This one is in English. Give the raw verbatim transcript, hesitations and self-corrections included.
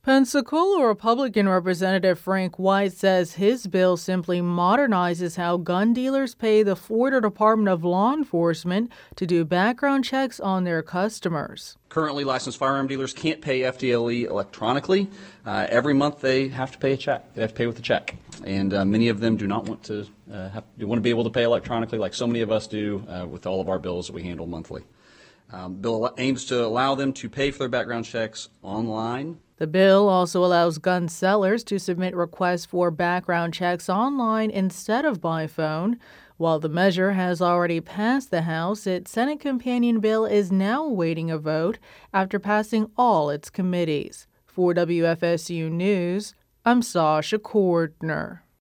Pensacola Republican Representative Frank White says his bill simply modernizes how gun dealers pay the Florida Department of Law Enforcement to do background checks on their customers. Currently, licensed firearm dealers can't pay F D L E electronically. Uh, every month they have to pay a check. They have to pay with a check. And uh, many of them do not want to uh, have, do want to be able to pay electronically like so many of us do uh, with all of our bills that we handle monthly. Um, bill aims to allow them to pay for their background checks online. The bill also allows gun sellers to submit requests for background checks online instead of by phone. While the measure has already passed the House, its Senate companion bill is now awaiting a vote after passing all its committees. For W F S U News, I'm Sasha Cordner.